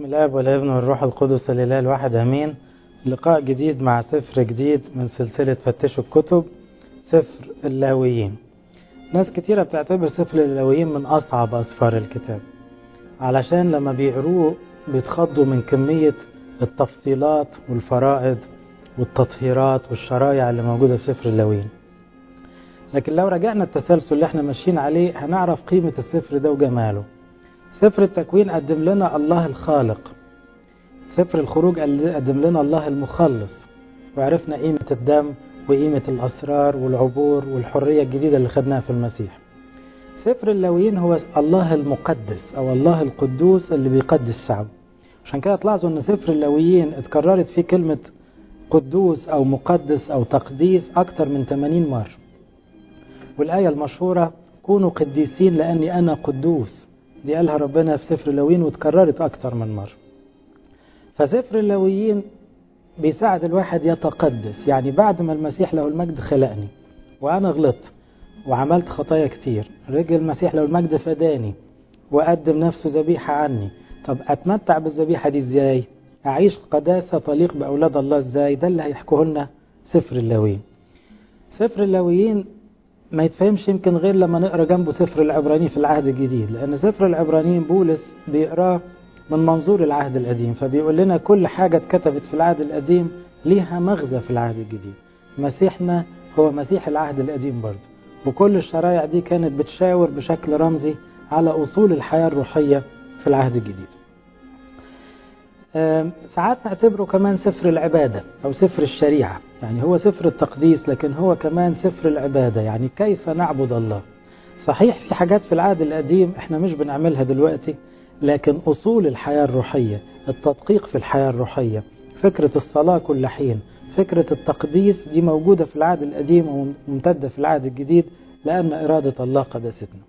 بسم الله والابن والروح القدس الإله الواحد أمين. لقاء جديد مع سفر جديد من سلسلة فتشوا الكتب، سفر اللاويين. ناس كتيرة بتعتبر سفر اللاويين من أصعب أسفار الكتاب، علشان لما بيقروه بيتخضوا من كمية التفصيلات والفرائض والتطهيرات والشرايع اللي موجودة في سفر اللاويين. لكن لو رجعنا التسلسل اللي احنا ماشيين عليه هنعرف قيمة السفر ده وجماله. سفر التكوين قدم لنا الله الخالق، سفر الخروج قدم لنا الله المخلص، وعرفنا قيمة الدم وقيمة الأسرار والعبور والحرية الجديدة اللي خدناها في المسيح. سفر اللاويين هو الله المقدس أو الله القدوس اللي بيقدس شعبه. عشان كده تلاحظوا أن سفر اللاويين اتكررت فيه كلمة قدوس أو مقدس أو تقديس أكتر من 80 مرة. والآية المشهورة كونوا قديسين لأني أنا قدوس، دي قالها ربنا في سفر اللاويين وتكررت أكتر من مرة. فسفر اللاويين بيساعد الواحد يتقدس، يعني بعد ما المسيح له المجد خلقني وأنا غلطت وعملت خطايا كتير، رجل المسيح له المجد فداني وقدم نفسه ذبيحة عني. طب أتمتع بالذبيحة دي إزاي؟ أعيش قداسة طليق بأولاد الله إزاي؟ ده اللي هيحكوه لنا سفر اللاويين. سفر اللاويين ما يتفهمش يمكن غير لما نقرأ جنبه سفر العبرانيين في العهد الجديد، لأن سفر العبرانيين بولس بيقراه من منظور العهد القديم، فبيقول لنا كل حاجة اتكتبت في العهد القديم ليها مغزى في العهد الجديد. مسيحنا هو مسيح العهد القديم برضه، وكل الشرائع دي كانت بتشاور بشكل رمزي على أصول الحياة الروحية في العهد الجديد. ساعات نعتبره كمان سفر العبادة أو سفر الشريعة، يعني هو سفر التقديس لكن هو كمان سفر العبادة، يعني كيف نعبد الله. صحيح في حاجات في العهد القديم احنا مش بنعملها دلوقتي، لكن أصول الحياة الروحية، التدقيق في الحياة الروحية، فكرة الصلاة كل حين، فكرة التقديس دي موجودة في العهد القديم وممتدة في العهد الجديد، لأن إرادة الله قدستنا.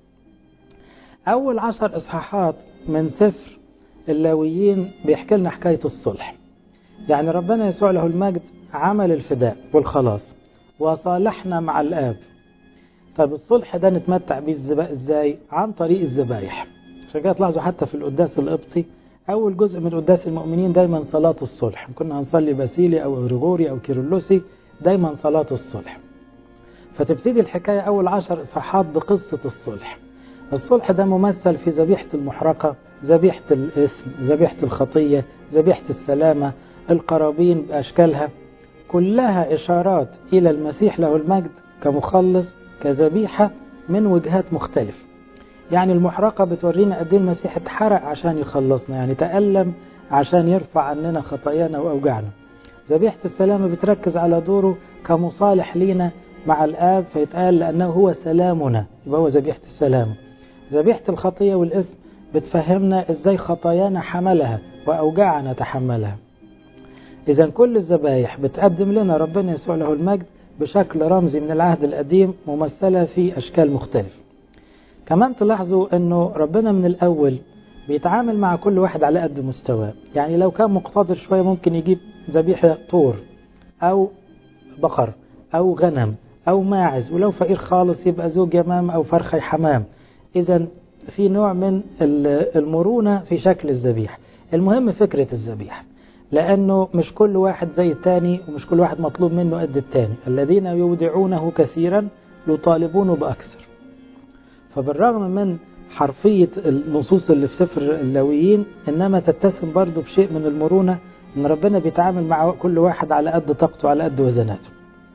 أول 10 إصحاحات من سفر اللاويين بيحكي لنا حكاية الصلح. يعني ربنا يسوع له المجد عمل الفداء والخلاص وصالحنا مع الآب. طب الصلح ده نتمتع بيه ازاي؟ عن طريق الذبايح. عشان كده تلاحظوا حتى في القداس القبطي أول جزء من قداس المؤمنين دايما صلاة الصلح. كنا هنصلي باسيلي أو غريغوري أو كيرلسي، دايما صلاة الصلح. فتبتدي الحكاية أول 10 إصحاحات بقصة الصلح. الصلح ده ممثل في ذبيحة المحرقة، ذبيحة الإثم، ذبيحة الخطية، ذبيحة السلامة، القرابين بأشكالها، كلها إشارات إلى المسيح له المجد كمخلص، كذبيحة من وجهات مختلفة. يعني المحرقة بتورينا قد ايه المسيح اتحرق عشان يخلصنا، يعني تألم عشان يرفع عننا خطايانا وأوجعنا. ذبيحة السلامة بتركز على دوره كمصالح لينا مع الآب، فيتقال لأنه هو سلامنا، يبقى هو ذبيحة السلام. ذبيحة الخطية والإثم بتفهمنا ازاي خطايانا حملها وأوجاعنا تحملها. إذا كل الذبايح بتقدم لنا ربنا يسوع له المجد بشكل رمزي من العهد القديم، ممثلة في أشكال مختلفة. كمان تلاحظوا أنه ربنا من الأول بيتعامل مع كل واحد على قد مستواه. يعني لو كان مقتدر شوية ممكن يجيب ذبيحة طور أو بقر أو غنم أو ماعز، ولو فقير خالص يبقى زوج يمام أو فرخة حمام. إذا في نوع من المرونة في شكل الذبيحة. المهم فكرة الذبيحة، لأنه مش كل واحد زي التاني ومش كل واحد مطلوب منه قد التاني. الذين يودعونه كثيرا يطالبونه بأكثر. فبالرغم من حرفية النصوص اللي في سفر اللاويين، إنما تتسم برضو بشيء من المرونة، إن ربنا بيتعامل مع كل واحد على قد طاقته على قد وزناته.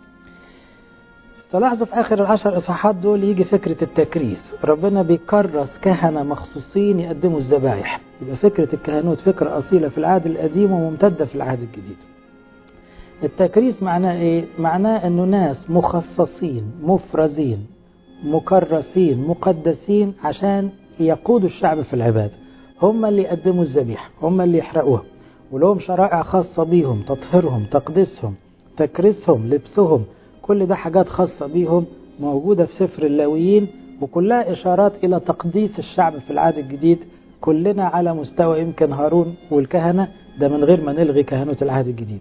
تلاحظوا في آخر 10 إصحاحات دول يجي فكرة التكريس. ربنا بيكرس كهنة مخصوصين يقدموا الذبائح. يبقى فكرة الكهنوت فكرة أصيلة في العهد القديم وممتدة في العهد الجديد. التكريس معناه إيه؟ معناه أنه ناس مخصصين مفرزين مكرسين مقدسين عشان يقودوا الشعب في العبادة. هم اللي يقدموا الذبيحة، هم اللي يحرقوها، ولهم شرائع خاصة بيهم، تطهيرهم، تقديسهم، تكريسهم، لبسهم، كل ده حاجات خاصة بيهم موجودة في سفر اللاويين، وكلها إشارات إلى تقديس الشعب في العهد الجديد. كلنا على مستوى يمكن هارون والكهنة، ده من غير ما نلغي كهنوت العهد الجديد.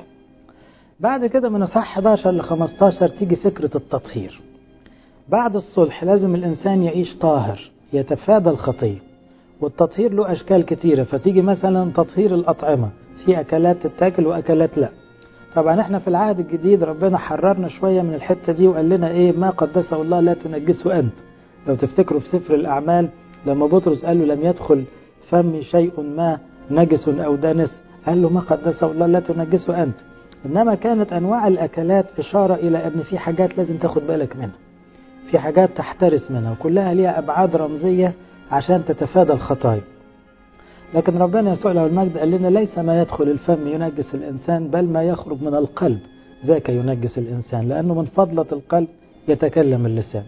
بعد كده من اصحاح 11 ل 15 تيجي فكرة التطهير. بعد الصلح لازم الإنسان يعيش طاهر، يتفادى الخطية، والتطهير له أشكال كتيرة، فتيجي مثلا تطهير الأطعمة، في أكلات تتاكل وأكلات لا. طبعا احنا في العهد الجديد ربنا حررنا شوية من الحتة دي وقال لنا ايه، ما قدسه الله لا تنجسه أنت. لو تفتكروا في سفر الأعمال لما بطرس قال له لم يدخل فمي شيء ما نجس أو دنس، قال له ما قدسه الله لا تنجسه أنت. إنما كانت أنواع الأكلات إشارة إلى أن في حاجات لازم تاخد بالك منها، في حاجات تحترس منها، وكلها ليها أبعاد رمزية عشان تتفادى الخطايا. لكن ربنا يسوع له المجد قال لنا ليس ما يدخل الفم ينجس الإنسان، بل ما يخرج من القلب ذاك ينجس الإنسان، لأنه من فضلة القلب يتكلم اللسان.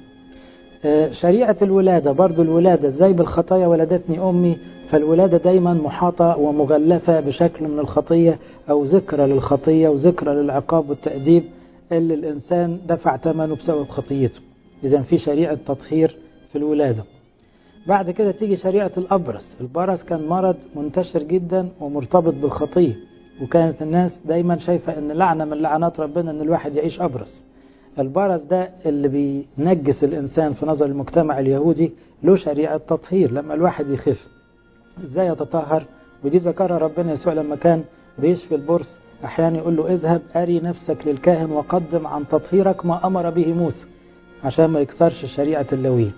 شريعة الولادة برضو، الولادة زي بالخطايا ولدتني أمي، فالولادة دايما محاطة ومغلفة بشكل من الخطية أو ذكرى للخطية وذكرى للعقاب والتأديب اللي الإنسان دفع ثمنه بسبب خطيته. إذن في شريعة تطهير في الولادة. بعد كده تيجي شريعة الأبرص. البرص كان مرض منتشر جدا ومرتبط بالخطية، وكانت الناس دايما شايفة أن لعنة من لعنات ربنا أن الواحد يعيش أبرص. البرص ده اللي بينجس الإنسان في نظر المجتمع اليهودي، له شريعة تطهير. لما الواحد يخف إزاي يتطهر، ودي ذكرها ربنا يسوع لما كان بيشفي البرص، أحيانا يقول له اذهب أري نفسك للكاهن وقدم عن تطهيرك ما أمر به موسى، عشان ما يكسرش شريعة اللويين.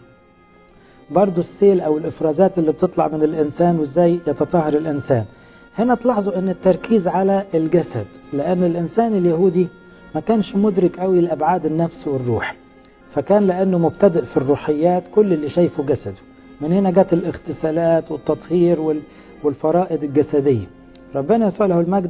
برضو السيل أو الإفرازات اللي بتطلع من الإنسان وإزاي يتطهر الإنسان. هنا تلاحظوا أن التركيز على الجسد، لأن الإنسان اليهودي ما كانش مدرك قوي لأبعاد النفس والروح، فكان لأنه مبتدئ في الروحيات كل اللي شايفه جسده. من هنا جت الاغتسالات والتطهير والفرائض الجسدية. ربنا يسوع له المجد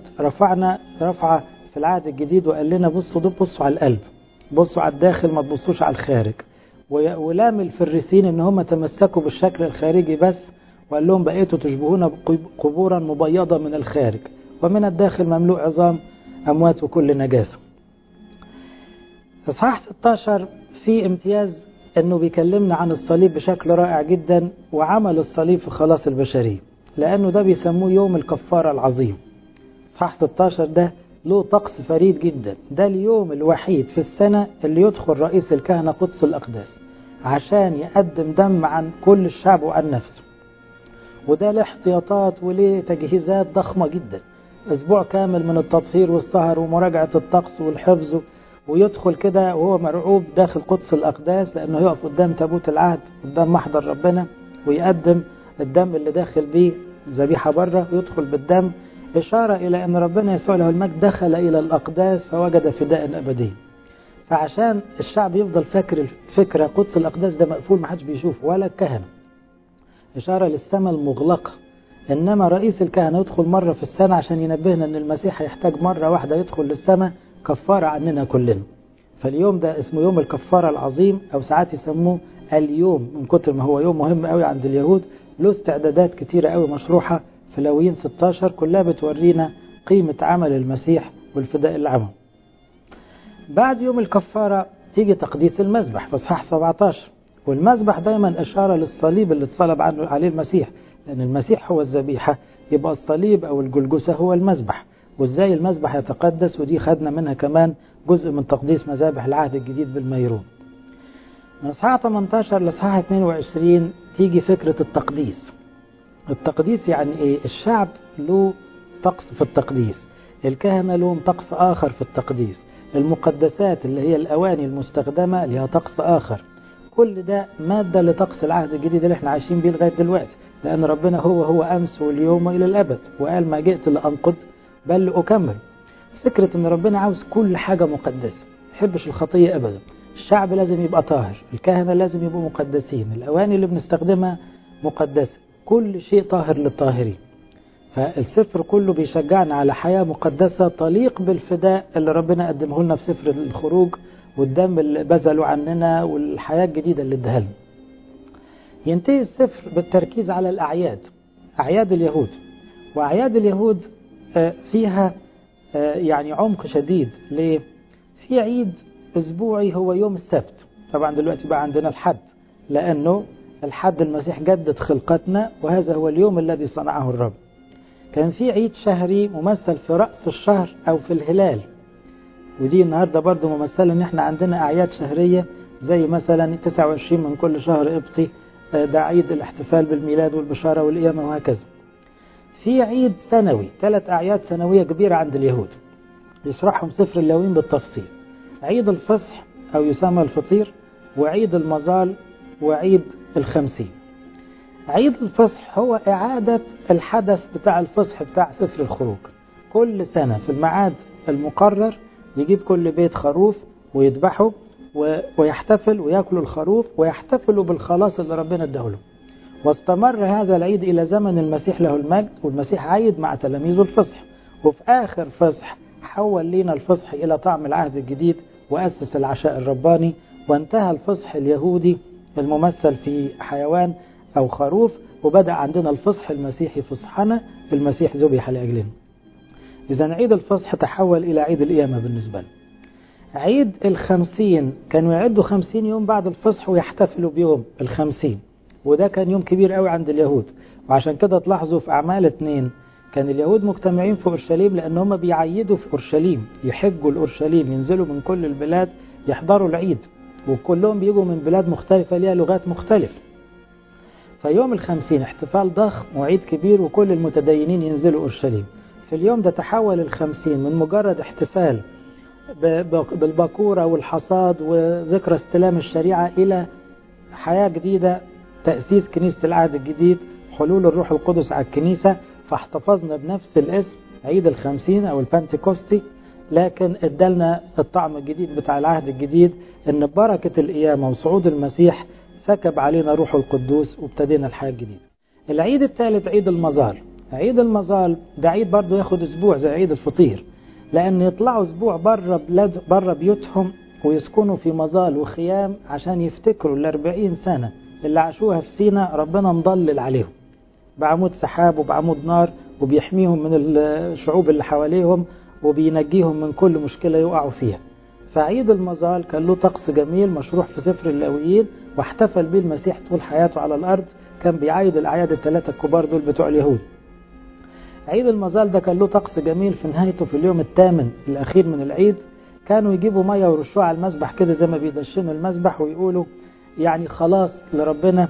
رفع في العهد الجديد وقال لنا بصوا على القلب، بصوا على الداخل ما تبصوش على الخارج. ولام الفريسين ان هم تمسكوا بالشكل الخارجي بس، وقال لهم بقيتوا تشبهون قبورا مبيضة من الخارج ومن الداخل مملوء عظام أموات وكل نجاسة. إصحاح 16 في امتياز انه بيكلمنا عن الصليب بشكل رائع جدا، وعمل الصليب في خلاص البشرية، لأنه ده بيسموه يوم الكفارة العظيم. إصحاح 16 ده له طقس فريد جدا، ده اليوم الوحيد في السنة اللي يدخل رئيس الكهنة قدس الأقداس عشان يقدم دم عن كل الشعب وعن نفسه، وده له احتياطات وليه تجهيزات ضخمة جدا، أسبوع كامل من التطهير والسهر ومراجعة الطقس والحفظ، ويدخل كده وهو مرعوب داخل قدس الأقداس، لأنه يقف قدام تابوت العهد قدام محضر ربنا ويقدم الدم اللي داخل بيه ذبيحة بره، ويدخل بالدم إشارة إلى أن ربنا يسوع له المجد دخل إلى الأقداس فوجد فداء أبدي. فعشان الشعب يفضل فاكر الفكرة قدس الأقداس ده مقفول محدش بيشوف ولا الكهنة، إشارة للسماء المغلقة. إنما رئيس الكهنة يدخل مرة في السنة عشان ينبهنا أن المسيح يحتاج مرة واحدة يدخل للسماء كفارة عننا كلنا. فاليوم ده اسمه يوم الكفارة العظيم، أو ساعات يسموه اليوم من كتر ما هو يوم مهم قوي عند اليهود. له استعدادات كتيرة قوي مشروحة في لاويين 16 كلها بتورينا قيمة عمل المسيح والفداء اللي عمله. بعد يوم الكفارة تيجي تقديس المذبح في إصحاح 17، والمذبح دايما إشارة للصليب اللي اتصلب عنه عليه المسيح، لأن المسيح هو الذبيحة، يبقى الصليب أو الجلجسة هو المذبح. وإزاي المذبح يتقدس، ودي خدنا منها كمان جزء من تقديس مذابح العهد الجديد بالميرون. من إصحاح 18 لإصحاح 22 تيجي فكرة التقديس. التقديس يعني إيه؟ الشعب له طقس في التقديس، الكهنة لهم طقس آخر في التقديس، المقدسات اللي هي الأواني المستخدمة لها طقس آخر. كل ده مادة لطقس العهد الجديد اللي احنا عايشين بيه لغاية دلوقتي، لأن ربنا هو أمس واليوم وإلى الأبد، وقال ما جئت لأنقض بل لأكمل. فكرة ان ربنا عاوز كل حاجة مقدسة، يحبش الخطية أبدا. الشعب لازم يبقى طاهر، الكهنة لازم يبقوا مقدسين، الأواني اللي بنستخدمها مقدسة، كل شيء طاهر للطاهرين. فالسفر كله بيشجعنا على حياة مقدسة تليق بالفداء اللي ربنا قدمه لنا في سفر الخروج، والدم اللي بذلوا عننا، والحياة الجديدة اللي اداها لنا. ينتهي السفر بالتركيز على الأعياد، أعياد اليهود. وأعياد اليهود فيها يعني عمق شديد. ليه؟ في عيد أسبوعي هو يوم السبت، طبعا دلوقتي بقى عندنا الحد، لأنه الحد المسيح جدد خلقتنا، وهذا هو اليوم الذي صنعه الرب. كان في عيد شهري ممثل في رأس الشهر أو في الهلال، ودي النهاردة برضو ممثلة ان احنا عندنا أعياد شهرية زي مثلا 29 من كل شهر قبطي، ده عيد الاحتفال بالميلاد والبشارة والقيامة وهكذا. في عيد سنوي، 3 أعياد سنوية كبيرة عند اليهود يشرحهم سفر اللاويين بالتفصيل: عيد الفصح أو يسمى الفطير، وعيد المظال، وعيد الخمسين. عيد الفصح هو إعادة الحدث بتاع الفصح بتاع سفر الخروج. كل سنة في الميعاد المقرر يجيب كل بيت خروف ويذبحه ويحتفل ويأكلوا الخروف ويحتفلوا بالخلاص اللي ربنا اداهولهم. واستمر هذا العيد إلى زمن المسيح له المجد، والمسيح عيد مع تلاميذه الفصح، وفي آخر فصح حول لنا الفصح إلى طعم العهد الجديد وأسس العشاء الرباني، وانتهى الفصح اليهودي الممثل في حيوان أو خروف، وبدأ عندنا الفصح المسيحي فصحنا، المسيح ذبح لأجلنا. إذا عيد الفصح تحول إلى عيد القيامة بالنسبة لنا. عيد الخمسين كانوا يعدوا 50 يوم بعد الفصح ويحتفلوا بيوم الخمسين، وده كان يوم كبير قوي عند اليهود. وعشان كده تلاحظوا في أعمال 2 كان اليهود مجتمعين في أورشليم، لأن هم بيعيدوا في أورشليم، يحجوا الأورشليم، ينزلوا من كل البلاد يحضروا العيد، وكلهم بيجوا من بلاد مختلفة ليها لغات مختلفة. فيوم الخمسين احتفال ضخم وعيد كبير، وكل المتدينين ينزلوا أورشليم. في اليوم ده تحول الخمسين من مجرد احتفال بالبكورة والحصاد وذكرى استلام الشريعة إلى حياة جديدة، تأسيس كنيسة العهد الجديد، حلول الروح القدس على الكنيسة. فاحتفظنا بنفس الاسم عيد الخمسين أو البنتكوستي، لكن ادالنا الطعم الجديد بتاع العهد الجديد، ان بركة القيامة وصعود المسيح سكب علينا روح القدوس وابتدينا الحياة الجديدة. العيد الثالث عيد المظال. عيد المظال ده عيد برضو ياخد اسبوع زي عيد الفطير، لان يطلعوا اسبوع بره بيوتهم ويسكنوا في مظال وخيام عشان يفتكروا 40 سنة اللي عاشوها في سيناء ربنا مضلل عليهم بعمود سحاب وبعمود نار، وبيحميهم من الشعوب اللي حواليهم وبينجيهم من كل مشكلة يقعوا فيها. فعيد المظال كان له طقس جميل مشروح في سفر اللاويين، واحتفل به المسيح طول حياته على الأرض. كان بيعيد الأعياد ال3 الكبار دول بتوع اليهود. عيد المظال ده كان له طقس جميل في نهايته في اليوم الثامن الأخير من العيد، كانوا يجيبوا مية ويرشوها على المسبح كده زي ما بيدشنوا المسبح، ويقولوا يعني خلاص لربنا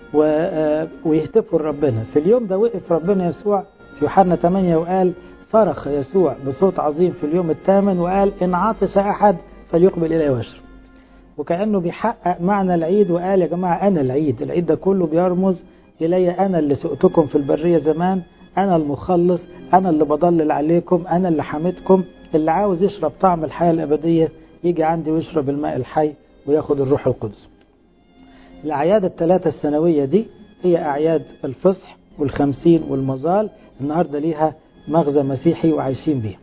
ويهتفوا لربنا. في اليوم ده وقف ربنا يسوع في يوحنا 8 وقال: صرخ يسوع بصوت عظيم في اليوم الثامن وقال: إن عطش أحد فليقبل إلي واشرب. وكأنه بيحقق معنى العيد وقال: يا جماعة أنا العيد. العيد ده كله بيرمز إلي، أنا اللي سقتكم في البرية زمان، أنا المخلص، أنا اللي بضلل عليكم، أنا اللي حمدكم. اللي عاوز يشرب طعم الحياة الأبدية يجي عندي ويشرب الماء الحي وياخد الروح القدس. الأعياد ال3 السنوية دي هي أعياد الفصح والخمسين والمظال، النهاردة ليها مغزى مسيحي وعايشين بيه.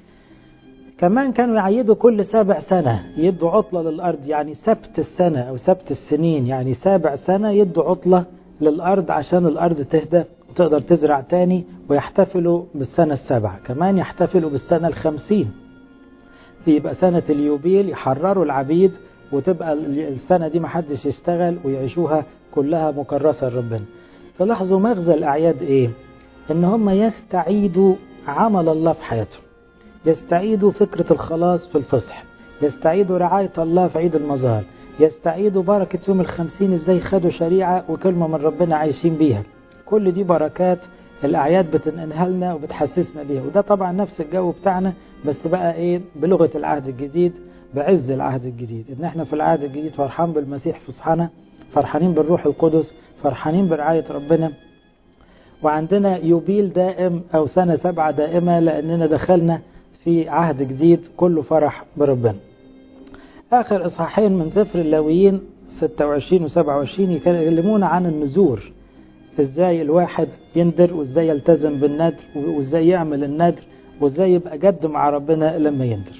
كمان كانوا يعيدوا كل 7 سنة يدوا عطلة للأرض، يعني سبت السنة أو سبت السنين، يعني 7 سنة يدوا عطلة للأرض عشان الأرض تهدى وتقدر تزرع تاني، ويحتفلوا بالسنة 7. كمان يحتفلوا بالسنة 50، يبقى سنة اليوبيل، يحرروا العبيد وتبقى السنة دي محدش يشتغل ويعيشوها كلها مكرسة لربنا. تلاحظوا مغزى الأعياد إيه؟ إن هم يستعيدوا عمل الله في حياتهم، يستعيدوا فكرة الخلاص في الفصح، يستعيدوا رعاية الله في عيد المظال، يستعيدوا بركة يوم ال50 إزاي خدوا شريعة وكلمة من ربنا عايشين بيها. كل دي بركات الأعياد بتنقلها لنا وبتحسسنا بيها. وده طبعا نفس الجو بتاعنا، بس بقى إيه؟ بلغة العهد الجديد، بعز العهد الجديد. إن إحنا في العهد الجديد فرحان بالمسيح فصحنا، فرحانين بالروح القدس، فرحانين برعاية ربنا، وعندنا يوبيل دائم أو سنة 7 دائمة، لأننا دخلنا في عهد جديد كله فرح بربنا. آخر إصحاحين من سفر اللاويين 26 و27 يكلمونا عن النذور، إزاي الواحد يندر، وإزاي يلتزم بالندر، وإزاي يعمل الندر، وإزاي يبقى جد مع ربنا لما يندر.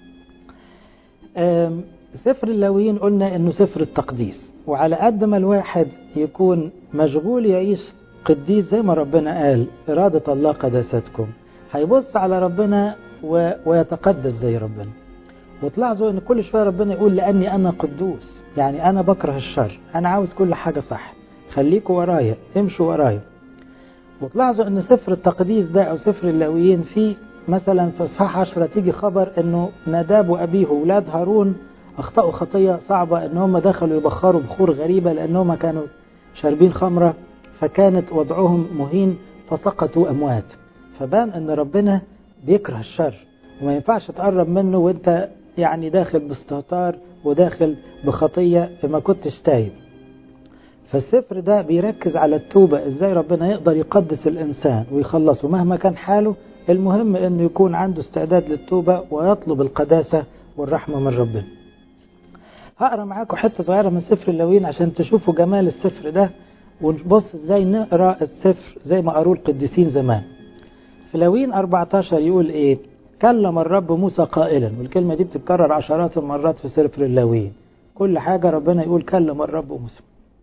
سفر اللاويين قلنا إنه سفر التقديس، وعلى قد ما الواحد يكون مشغول يعيش قديس زي ما ربنا قال إرادة الله قداستكم، هيبص على ربنا ويتقدس زي ربنا. وتلاحظوا ان كل شوية ربنا يقول: لأني أنا قدوس، يعني أنا بكره الشر، أنا عاوز كل حاجة صح، خليكوا ورايا، امشوا ورايا. وتلاحظوا ان سفر التقديس ده أو سفر اللاويين فيه مثلا في اصحاح 10 تيجي خبر انه ناداب وأبيه ولاد هارون أخطأوا خطية صعبة، انهم دخلوا يبخروا بخور غريبة لأنهم كانوا شاربين خمرة، فكانت وضعهم مهين فسقطوا أموات. فبان أن ربنا بيكره الشر وما ينفعش تقرب منه وانت يعني داخل باستهتار وداخل بخطية ما كنتش تايب. فالسفر ده بيركز على التوبة، ازاي ربنا يقدر يقدس الإنسان ويخلصه مهما كان حاله. المهم انه يكون عنده استعداد للتوبة ويطلب القداسة والرحمة من ربنا. هقرأ معاكم حتة صغيرة من سفر اللاويين عشان تشوفوا جمال السفر ده، ونبص ازاي نقرأ السفر زي ما قروه القديسين زمان. في لاويين 14 يقول ايه؟ كلم الرب موسى قائلا، والكلمة دي بتتكرر عشرات المرات في سفر اللاويين. كل حاجة ربنا يقول كلم الرب موسى.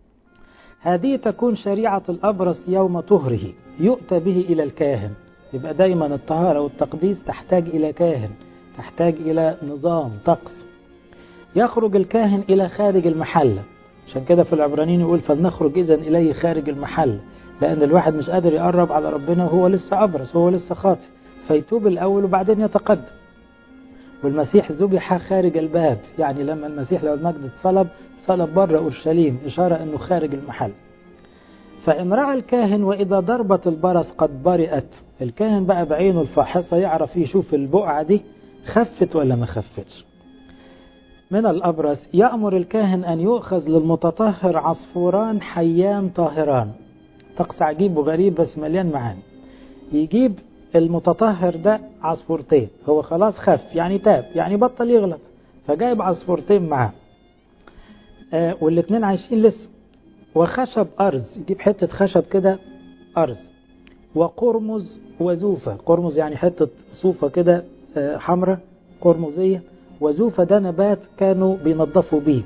هذه تكون شريعة الأبرص يوم طهره، يؤتى به إلى الكاهن. يبقى دايما الطهارة والتقديس تحتاج إلى كاهن، تحتاج إلى نظام طقس. يخرج الكاهن إلى خارج المحلة، عشان كده في العبرانيين يقول فلنخرج إذن إليه خارج المحل، لأن الواحد مش قادر يقرب على ربنا وهو لسه أبرص وهو لسه خاطئ، فيتوب الأول وبعدين يتقدم. والمسيح ذبح خارج الباب، يعني لما المسيح لو المجد اتصلب صلب بره أورشليم، إشارة أنه خارج المحل. فإن رأى الكاهن وإذا ضربة البرص قد برئت، الكاهن بقى بعينه الفاحصة يعرف يشوف البقعة دي خفت ولا ما خفتش من الأبرص، يأمر الكاهن أن يؤخذ للمتطهر عصفوران حيان طاهران. طقس عجيب وغريب بس مليان معاني. يجيب المتطهر ده عصفورتين، هو خلاص خف يعني تاب يعني بطل يغلط، فجايب عصفورتين معاه والاتنين عايشين لسه، وخشب أرز، يجيب حتة خشب كده أرز، وقرمز وزوفة. قرمز يعني حتة صوفة كده حمرة قرمزية، وزوفة ده نبات كانوا بينظفوا بيه.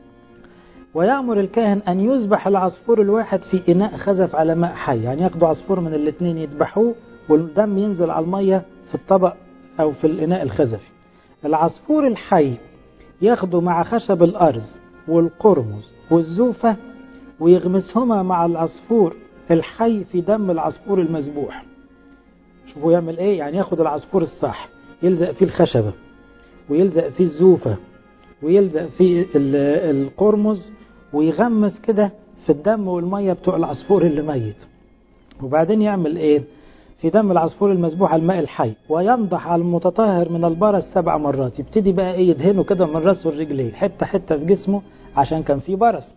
ويأمر الكاهن أن يذبح العصفور الواحد في إناء خزف على ماء حي، يعني ياخدوا عصفور من الاثنين يذبحوه والدم ينزل على المية في الطبق أو في الإناء الخزفي. العصفور الحي ياخدوا مع خشب الأرز والقرمز والزوفة ويغمسهما مع العصفور الحي في دم العصفور المذبوح. شوفوا يعمل ايه، يعني ياخد العصفور الصح يلزق فيه الخشبة ويلزق فيه الزوفة ويلزق فيه القرمز ويغمس كده في الدم والمية بتوع العصفور اللي ميت، وبعدين يعمل ايه في دم العصفور المذبوح الماء الحي، وينضح على المتطهر من البرص 7 مرات. يبتدي بقى ايه يدهنه كده من راسه الرجلين حتة حتة في جسمه عشان كان فيه برص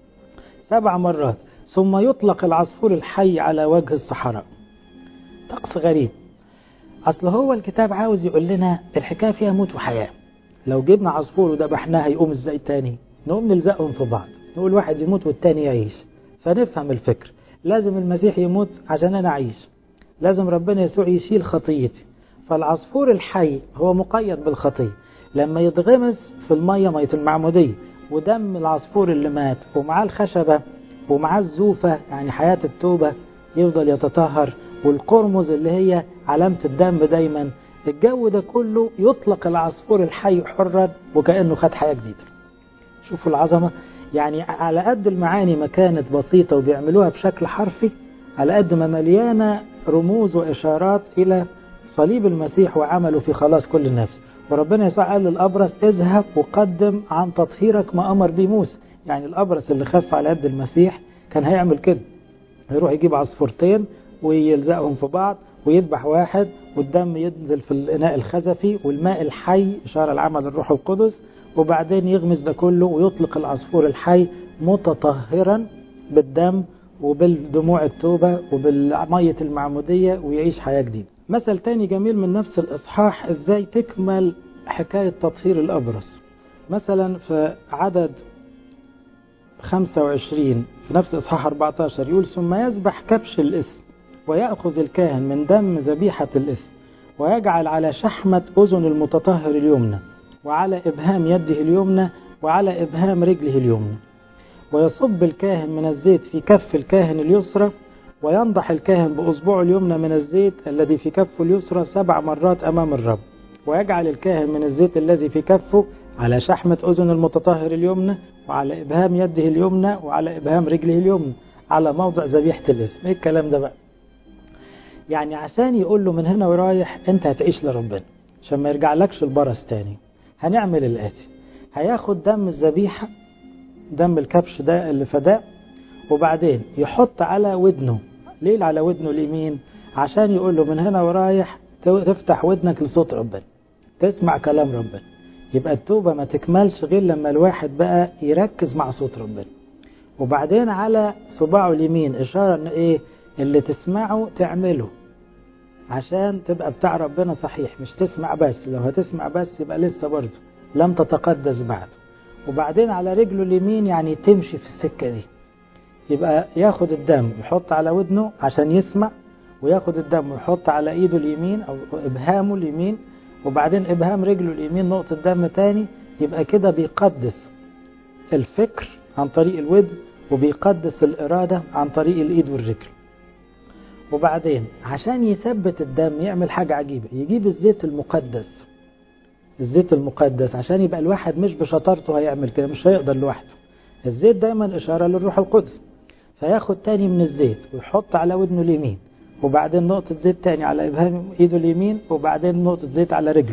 7 مرات، ثم يطلق العصفور الحي على وجه الصحراء. طقس غريب. أصل هو الكتاب عاوز يقول لنا الحكاية فيها موت وحياة. لو جبنا عصفور وذبحناه هيقوم ازاي تاني؟ نقوم نلزقهم في بعض، نقول واحد يموت والتاني يعيش. فنفهم الفكر، لازم المسيح يموت عشان أنا أعيش، لازم ربنا يسوع يشيل خطيتي. فالعصفور الحي هو مقيد بالخطية، لما يتغمس في المية مية المعمودية ودم العصفور اللي مات ومعاه الخشبة ومعاه الزوفة يعني حياة التوبة يفضل يتطهر، والقرمز اللي هي علامة الدم دايما، الجو ده كله يطلق العصفور الحي حرا وكأنه خد حياة جديدة. شوفوا العظمة، يعني على قد المعاني ما كانت بسيطة وبيعملوها بشكل حرفي، على قد ما مليانة رموز وإشارات إلى صليب المسيح وعمله في خلاص كل النفس. وربنا يسوع قال للأبرص اذهب وقدم عن تطهيرك ما أمر به موسى. يعني الأبرص اللي خف على يد المسيح كان هيعمل كده، يروح يجيب عصفورتين ويلزقهم في بعض ويذبح واحد والدم ينزل في الإناء الخزفي والماء الحي إشارة لعمل الروح القدس، وبعدين يغمس ده كله ويطلق العصفور الحي متطهرا بالدم وبالدموع التوبة وبالمية المعمودية ويعيش حياة جديدة. مثل تاني جميل من نفس الإصحاح إزاي تكمل حكاية تطهير الأبرص. مثلا في عدد 25 في نفس إصحاح 14 يقول ثم يذبح كبش الإثم ويأخذ الكاهن من دم ذبيحة الإثم ويجعل على شحمة أذن المتطهر اليمنى وعلى إبهام يده اليمنى وعلى إبهام رجله اليمنى، ويصب الكاهن من الزيت في كف الكاهن اليسرى، وينضح الكاهن بأصبعه اليمنى من الزيت الذي في كفه اليسرى 7 مرات أمام الرب، ويجعل الكاهن من الزيت الذي في كفه على شحمة أذن المتطهر اليمنى وعلى إبهام يده اليمنى وعلى إبهام رجله اليمنى على موضع ذبيحة الاسم. إيه الكلام ده بقى؟ يعني عشان يقول له من هنا ورايح أنت هتعيش لربنا عشان ما يرجع لكش البرص تاني. هنعمل الآتي، هياخد دم الذبيحة، دم الكبش ده اللي فداه، وبعدين يحط على ودنه. ليه على ودنه اليمين؟ عشان يقول له من هنا ورايح تفتح ودنك لصوت ربنا، تسمع كلام ربنا. يبقى التوبة ما تكملش غير لما الواحد بقى يركز مع صوت ربنا. وبعدين على صباعه اليمين إشارة إن إيه اللي تسمعه تعمله، عشان تبقى بتاع ربنا صحيح، مش تسمع بس. لو هتسمع بس يبقى لسه برضه لم تتقدس بعد. وبعدين على رجله اليمين يعني تمشي في السكة دي. يبقى ياخد الدم يحط على ودنه عشان يسمع، وياخد الدم ويحط على ايده اليمين او ابهامه اليمين، وبعدين ابهام رجله اليمين نقطة دم تاني. يبقى كده بيقدس الفكر عن طريق الودن، وبيقدس الإرادة عن طريق الإيد والرجل. وبعدين عشان يثبت الدم يعمل حاجة عجيبة، يجيب الزيت المقدس. الزيت المقدس عشان يبقى الواحد مش بشطارته هيعمل كده، مش هيقدر لوحده. الزيت دايما إشارة للروح القدس. فياخد تاني من الزيت ويحط على ودنه اليمين، وبعدين نقطة زيت تاني على إبهام إيده اليمين، وبعدين نقطة زيت على رجله.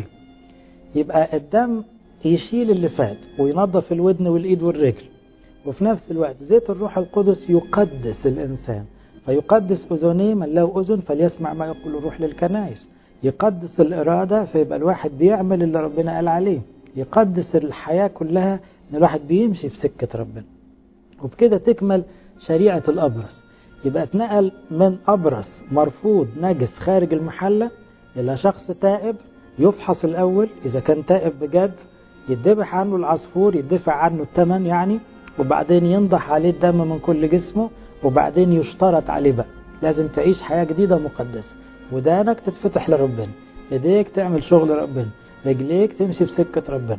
يبقى الدم يشيل اللي فات وينظف الودن والإيد والرجل، وفي نفس الوقت زيت الروح القدس يقدس الإنسان. فيقدس أذنيه، من له أذن فليسمع ما يقول الروح للكنائس. يقدس الإرادة، فيبقى الواحد بيعمل اللي ربنا قال عليه. يقدس الحياة كلها، إن الواحد بيمشي في سكة ربنا. وبكده تكمل شريعة الأبرص. يبقى اتنقل من أبرص مرفوض نجس خارج المحلة إلى شخص تائب. يفحص الأول إذا كان تائب بجد، يدفع عنه العصفور، يدفع عنه الثمن يعني، وبعدين ينضح عليه الدم من كل جسمه. وبعدين يشترط عليه بقى لازم تعيش حياة جديدة مقدسة. ودانك تتفتح لربنا، ايديك تعمل شغل ربنا، رجليك تمشي بسكة ربنا.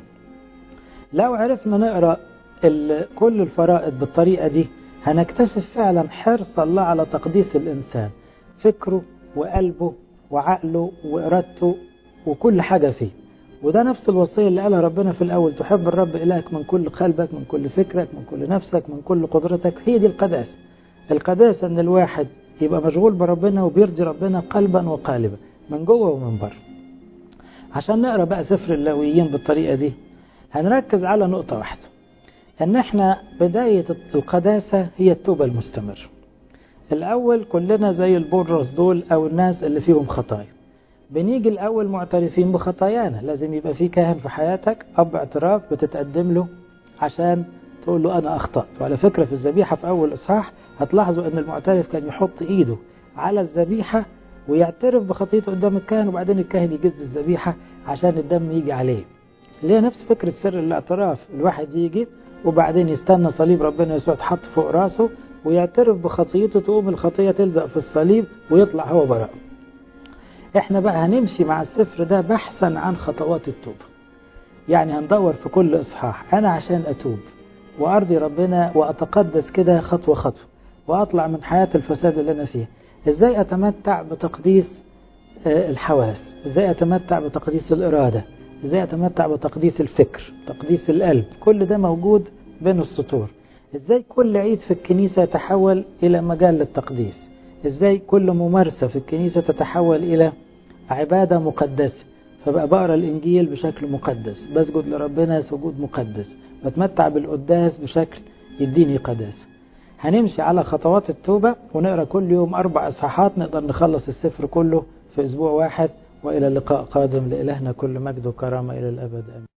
لو عرفنا نقرأ كل الفرائض بالطريقة دي هنكتشف فعلا حرص الله على تقديس الإنسان، فكره وقلبه وعقله وإرادته وكل حاجة فيه. وده نفس الوصية اللي قالها ربنا في الأول: تحب الرب إلهك من كل قلبك، من كل فكرك، من كل نفسك، من كل قدرتك. هي دي القداسة. القداسة أن الواحد يبقى مشغول بربنا وبيرضي ربنا قلبا وقالبا، من جوه ومن بره. عشان نقرأ بقى سفر اللاويين بالطريقة دي هنركز على نقطة واحدة، أن احنا بداية القداسة هي التوبة المستمرة. الأول كلنا زي البرص دول أو الناس اللي فيهم خطايا، بنيجي الأول معترفين بخطايانا. لازم يبقى في كاهن في حياتك، أب اعتراف بتتقدم له عشان تقول له أنا أخطأت. وعلى فكرة في الذبيحة في أول إصحاح هتلاحظوا أن المعترف كان يحط إيده على الذبيحة ويعترف بخطيته قدام الكاهن، وبعدين الكاهن يجز الذبيحة عشان الدم يجي عليه. اللي هي نفس فكرة سر الاعتراف. الواحد يجي وبعدين يستنى صليب ربنا يسوع تحط فوق راسه ويعترف بخطيته، تقوم الخطية تلزق في الصليب ويطلع هو براء. احنا بقى هنمشي مع السفر ده بحثا عن خطوات التوبة. يعني هندور في كل إصحاح أنا عشان أتوب وأرضي ربنا وأتقدس كده خطوة خطوة، وأطلع من حياة الفساد اللي أنا فيها. إزاي أتمتع بتقديس الحواس، إزاي أتمتع بتقديس الإرادة، إزاي أتمتع بتقديس الفكر، تقديس القلب. كل ده موجود بين السطور. إزاي كل عيد في الكنيسة يتحول إلى مجال للتقديس، إزاي كل ممارسة في الكنيسة تتحول إلى عبادة مقدسة. فبقى بقرأ الإنجيل بشكل مقدس، بسجد لربنا سجود مقدس، بتمتع بالقداس بشكل يديني قداسة. هنمشي على خطوات التوبة ونقرأ كل يوم 4 إصحاحات، نقدر نخلص السفر كله في أسبوع واحد. وإلى اللقاء قادم، لإلهنا كل مجد وكرامة إلى الأبد. آمين.